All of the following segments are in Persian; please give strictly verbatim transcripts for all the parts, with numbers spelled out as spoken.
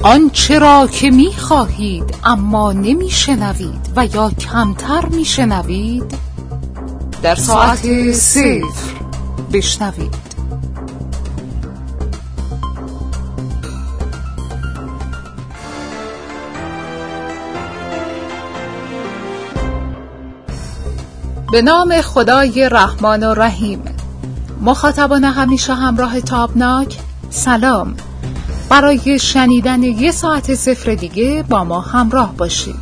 آنچه را که می خواهید اما نمی شنوید و یا کمتر می شنوید در ساعت صفر بشنوید. به نام خدای رحمان و رحیم. مخاطبان همیشه همراه تابناک، سلام. برای شنیدن یه ساعت صفر دیگه با ما همراه باشید.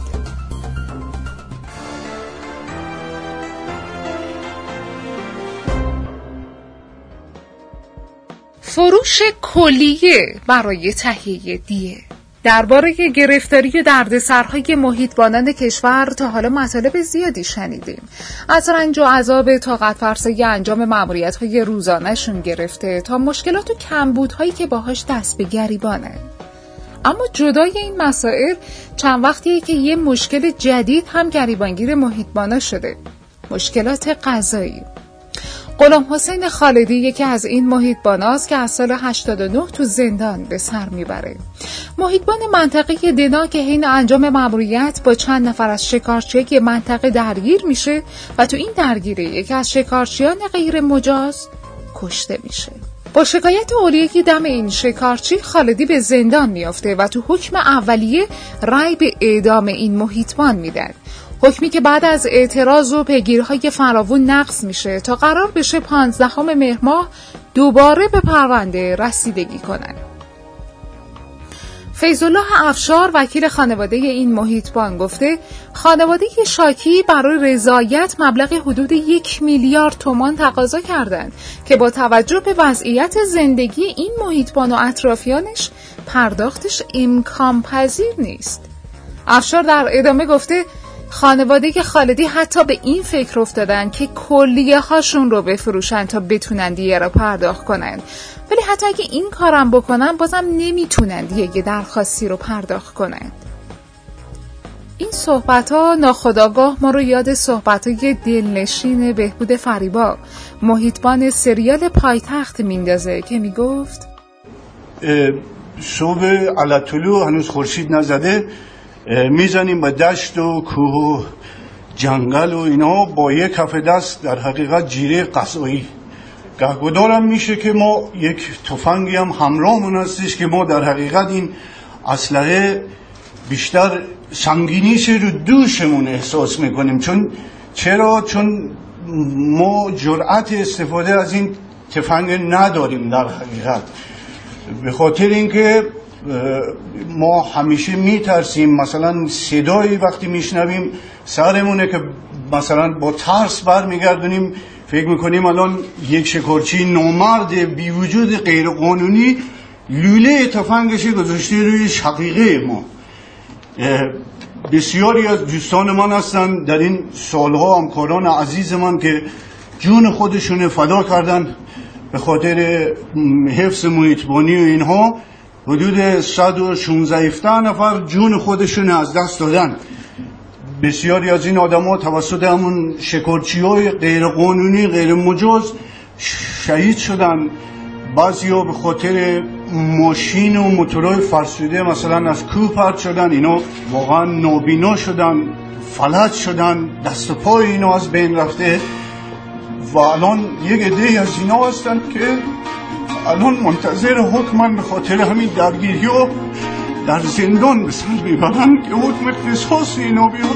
فروش کلیه برای تهیه دیه. درباره گرفتاری و دردسرهای محیطبانان کشور تا حالا مطالب زیادی شنیدیم. از رنج و عذاب طاقت فرسای انجام مأموریت‌های روزانه‌شون گرفته تا مشکلات و کمبودهایی که باهاش دست به گریبانه. اما جدای این مسائل چند وقتیه که یه مشکل جدید هم گریبانگیر محیطبانا شده. مشکلات غذایی. غلام حسین خالدی یکی از این محیطباناست که از سال هشتاد و نه تو زندان به سر میبره. محیطبان منطقه دنا که حین انجام مأموریت با چند نفر از شکارچیای منطقه درگیر میشه و تو این درگیری یکی از شکارچیان غیر مجاز کشته میشه. با شکایت اولیه دم این شکارچی خالدی به زندان میافته و تو حکم اولیه رأی به اعدام این محیطبان میدن. حکمی که بعد از اعتراض و پیگیری‌های فراوون نقض میشه تا قرار بشه پانزدهم مهر ماه دوباره به پرونده رسیدگی کنن. فیض‌الله افشار وکیل خانواده این محیطبان گفته خانواده شاکی برای رضایت مبلغ حدود یک میلیارد تومان تقاضا کردند که با توجه به وضعیت زندگی این محیطبان و اطرافیانش پرداختش امکان پذیر نیست. افشار در ادامه گفته خانواده خالدی حتی به این فکر افتادن که کلیه هاشون رو بفروشن تا بتونن دیگه رو پرداخت کنن، ولی حتی اگه این کارم بکنن بازم نمیتونن دیگه درخواستی رو پرداخت کنن. این صحبت ها ناخودآگاه ما رو یاد صحبت های دلنشین بهبود فریبا محیطبان سریال پایتخت میندازه که میگفت صبح علطلو هنوز خورشید نزده میزنیم به دشت و کوه و جنگل و اینا با یک کف دست در حقیقت جیره غذایی. گهگدارم میشه که ما یک تفنگی هم همراهمون هستش که ما در حقیقت این اسلحه بیشتر سنگینیش رو دوشمون احساس میکنیم. چون چرا؟ چون ما جرأت استفاده از این تفنگ نداریم در حقیقت، به خاطر اینکه ما همیشه میترسیم. مثلا صدایی وقتی میشنویم سرمونه که مثلا با ترس برمیگردونیم، فکر میکنیم الان یک شکارچی نامرد بی وجود غیر قانونی لوله تفنگش گذاشته روی شقیقه ما. بسیاری از دوستان من هستن در این سالها، همکاران عزیز من که جون خودشون فدا کردن به خاطر حفظ محیطبانی و اینها. حدود صد و شانزده نفر جون خودشون از دست دادن. بسیاری از این آدم ها توسط همون شکارچی های غیر قانونی غیر مجاز شهید شدن. بعضی ها به خاطر ماشین و موتورهای فرسوده مثلا از کوه پرت شدن، اینا واقعا نابینا شدن، فلج شدن، دست و پای اینا از بین رفته و الان یک عده از اینا هستن که الان منتظر حکمن به خاطر همین درگیری و در زندان به سر میبرن که حکم قصاص اینا بیاد.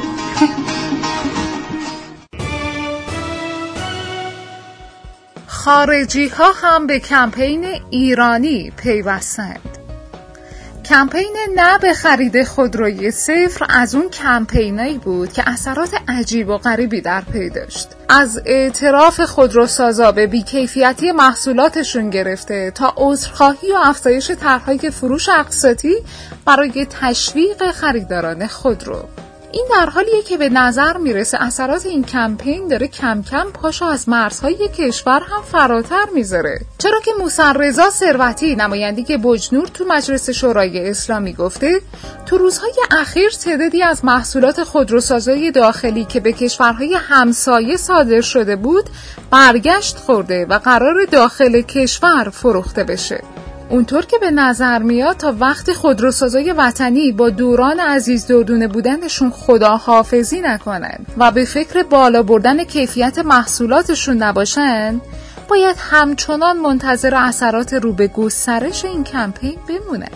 خارجی ها هم به کمپین ایرانی پیوستند. کمپین نه به خرید خودروی صفر از اون کمپینایی بود که اثرات عجیب و غریبی در پی داشت. از اعتراف خودروسازا به بیکیفیتی محصولاتشون گرفته تا عذرخواهی و افزایش طرحهای فروش اقساطی برای تشویق خریداران خودرو. این در حالیه که به نظر میرسه اثرات این کمپین داره کم کم پاشو از مرزهای کشور هم فراتر میذاره. چرا که موسی رضا ثروتی نماینده بجنور تو مجلس شورای اسلامی گفته تو روزهای اخیر تعدادی از محصولات خودروسازای داخلی که به کشورهای همسایه صادر شده بود برگشت خورده و قرار داخل کشور فروخته بشه. اونطور که به نظر میاد تا وقتی خودروسازای وطنی با دوران عزیز دردونه بودنشون خداحافظی نکنن و به فکر بالا بردن کیفیت محصولاتشون نباشن، باید همچنان منتظر اثرات رو به گسترش این کمپین بمونن.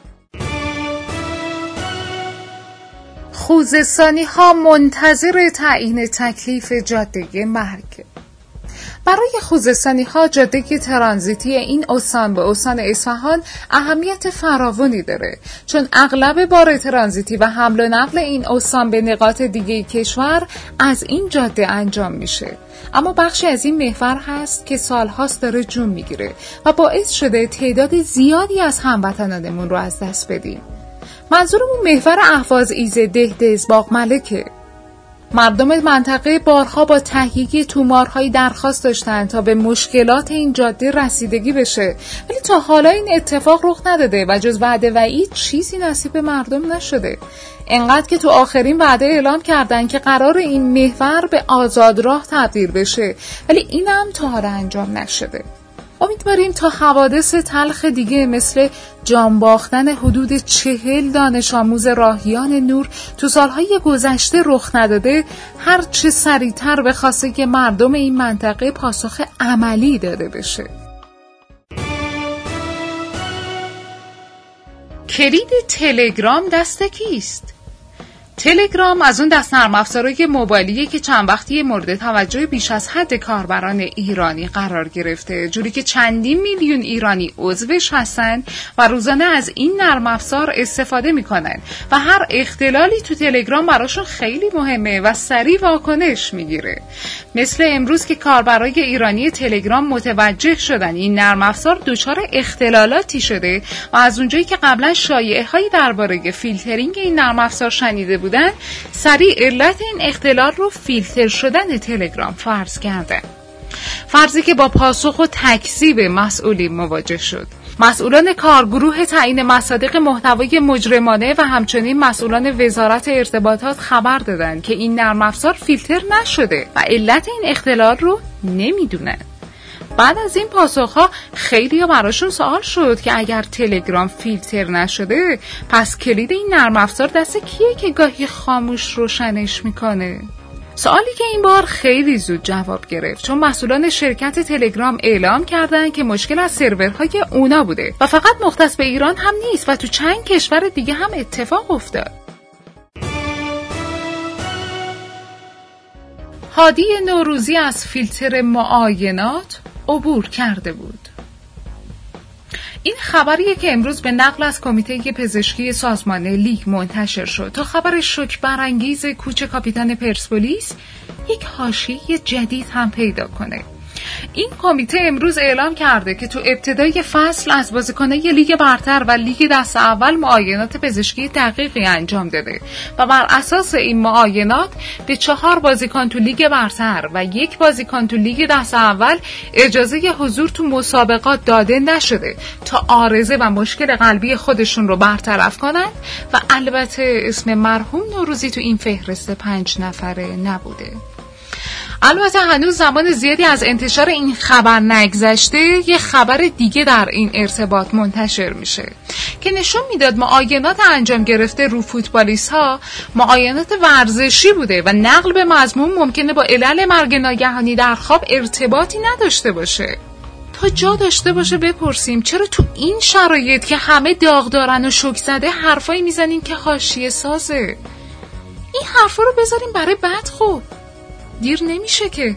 خوزستانی ها منتظر تعیین تکلیف جاده مرگ. برای خوزستانی ها جاده ترانزیتی این استان به استان اصفهان اهمیت فراوانی داره، چون اغلب بار ترانزیتی و حمل و نقل این استان به نقاط دیگه کشور از این جاده انجام میشه. اما بخشی از این محور هست که سالهاست داره جون میگیره و باعث شده تعداد زیادی از هموطنانمون رو از دست بدیم. منظورمون محور اهواز ایزه دهدز باغملکه. مردم منطقه بارها با تهیه تومارهای درخواست داشتن تا به مشکلات این جاده رسیدگی بشه، ولی تا حالا این اتفاق رخ نداده و جز وعده وعید چیزی نصیب مردم نشده. انقدر که تو آخرین وعده اعلام کردن که قرار این محور به آزاد راه تبدیل بشه، ولی اینم تا حالا انجام نشده. امیدواریم تا حوادث تلخ دیگه مثل جان باختن حدود چهل دانش آموز راهیان نور تو سالهای گذشته رخ نداده، هر چه سریعتر به خواسته مردم این منطقه پاسخ عملی داده بشه. کلید تلگرام دست کیست؟ تلگرام از اون دست نرم افزارهای موبایلیه که چند وقتی مورد توجه بیش از حد کاربران ایرانی قرار گرفته، جوری که چندین میلیون ایرانی عضوش هستن و روزانه از این نرم افزار استفاده میکنن و هر اختلالی تو تلگرام براشون خیلی مهمه و سریع واکنش میگیره. مثل امروز که کاربرای ایرانی تلگرام متوجه شدن این نرم افزار دچار اختلالاتی شده و از اونجایی که قبلا شایعه‌هایی درباره فیلترینگ این نرم افزار شنیده بود بودن، سریع علت این اختلال رو فیلتر شدن تلگرام فرض کردن. فرضی که با پاسخ و تکذیب مسئولین مواجه شد. مسئولان کارگروه تعیین مصادیق محتوای مجرمانه و همچنین مسئولان وزارت ارتباطات خبر دادن که این نرم افزار فیلتر نشده و علت این اختلال رو نمیدونن. بعد از این پاسخها خیلی ها براشون سوال شد که اگر تلگرام فیلتر نشده، پس کلید این نرم افزار دست کیه که گاهی خاموش روشنش میکنه؟ سوالی که این بار خیلی زود جواب گرفت، چون مسئولان شرکت تلگرام اعلام کردن که مشکل از سرورهای اونا بوده و فقط مختص به ایران هم نیست و تو چند کشور دیگه هم اتفاق افتاد. هادی نوروزی از فیلتر معاینات عبور کرده بود. این خبریه که امروز به نقل از کمیته پزشکی سازمان لیگ منتشر شد تا خبر شوک برانگیز کوچ کاپیتان پرسپولیس یک حاشیه جدید هم پیدا کنه. این کمیته امروز اعلام کرده که تو ابتدای فصل از بازیکنان لیگ برتر و لیگ دست اول معاینات پزشکی دقیقی انجام داده و بر اساس این معاینات به چهار بازیکن تو لیگ برتر و یک بازیکن تو لیگ دست اول اجازه حضور تو مسابقات داده نشده تا عارضه و مشکل قلبی خودشون رو برطرف کنند و البته اسم مرحوم نوروزی تو این فهرست پنج نفره نبوده. البته هنوز زمان زیادی از انتشار این خبر نگذشته، یه خبر دیگه در این ارتباط منتشر میشه که نشون میداد معاینات انجام گرفته رو فوتبالیست ها معاینات ورزشی بوده و نقل به مضمون ممکنه با علل مرگ ناگهانی در خواب ارتباطی نداشته باشه. تا جا داشته باشه بپرسیم چرا تو این شرایط که همه داغ دارن و شوک زده حرفایی میزنیم که حاشیه سازه؟ این حرفا رو بذاریم برای بعد، خوب دیر نمیشه که.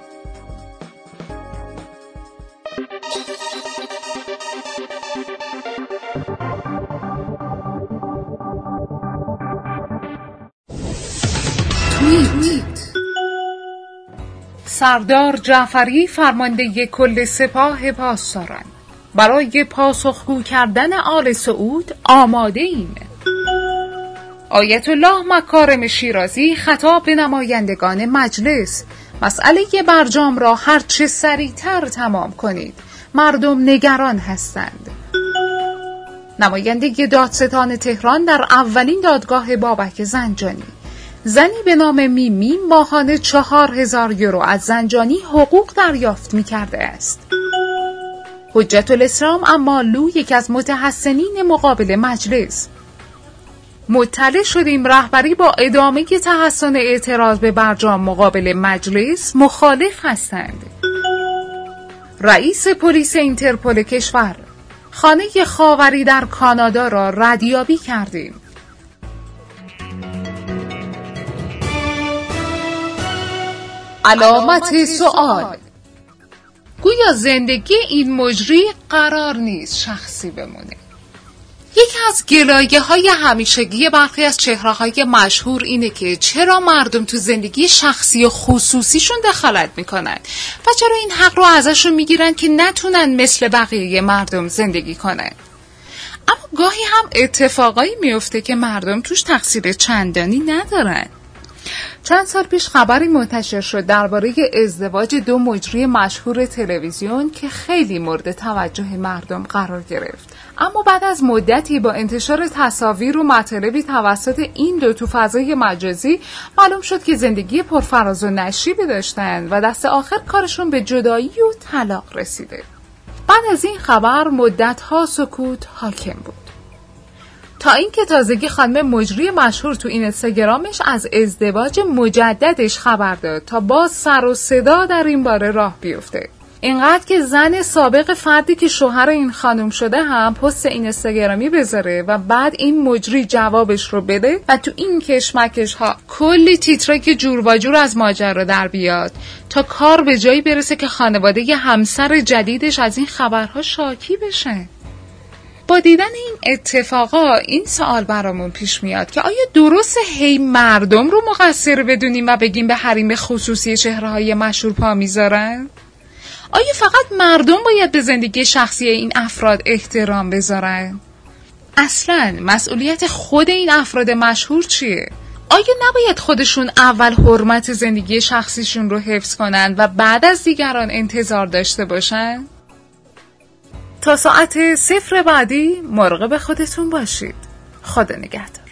توییت. سردار جعفری فرمانده کل سپاه پاسداران: برای پاسخگو کردن آل سعود آماده ایم. آیت الله مکارم شیرازی خطاب به نمایندگان مجلس: مسئله برجام را هرچه سریعتر تمام کنید، مردم نگران هستند. نماینده دادستان تهران در اولین دادگاه بابک زنجانی: زنی به نام میمی ماهانه چهار هزار یورو از زنجانی حقوق دریافت می کرده است. حجت الاسلام امالو، یکی از متحسنین مقابل مجلس: مطلع شدیم رهبری با ادامه تحسن اعتراض به برجام مقابل مجلس مخالف هستند. رئیس پلیس اینترپل کشور: خانه خاوری در کانادا را ردیابی کردیم. علامت سوال: گویا زندگی این مجری قرار نیست شخصی بمونه. یکی از گلایه‌های همیشگی برخی از چهره‌های مشهور اینه که چرا مردم تو زندگی شخصی و خصوصیشون دخالت میکنن و چرا این حق رو ازشون میگیرن که نتونن مثل بقیه مردم زندگی کنن. اما گاهی هم اتفاقایی میفته که مردم توش تقصیر چندانی ندارن. چند سال پیش خبری منتشر شد درباره ازدواج دو مجری مشهور تلویزیون که خیلی مورد توجه مردم قرار گرفت. اما بعد از مدتی با انتشار تصاویر و مطالبی توسط این دو تو فضای مجازی معلوم شد که زندگی پرفراز و نشیبی داشتن و دست آخر کارشون به جدایی و طلاق رسیده. بعد از این خبر مدت‌ها سکوت حاکم بود، تا اینکه تازگی خانم مجری مشهور تو این اینستاگرامش از ازدواج مجددش خبر داد تا باز سر و صدا در این باره راه بیفته. اینقدر که زن سابق فردی که شوهر این خانم شده هم پست اینستاگرامی بذاره و بعد این مجری جوابش رو بده و تو این کشمکش ها کلی تیترایی که جور و جور از ماجرا در بیاد تا کار به جایی برسه که خانواده همسر جدیدش از این خبرها شاکی بشن. با دیدن این اتفاقا این سوال برامون پیش میاد که آیا درسته هی مردم رو مقصر بدونیم و بگیم به حریم خصوصی چهره‌های مشهور پا میذارن؟ آیا فقط مردم باید به زندگی شخصی این افراد احترام بذارن؟ اصلاً مسئولیت خود این افراد مشهور چیه؟ آیا نباید خودشون اول حرمت زندگی شخصیشون رو حفظ کنن و بعد از دیگران انتظار داشته باشن؟ تا ساعت صفر بعدی مراقب خودتون باشید. خدا نگهدار.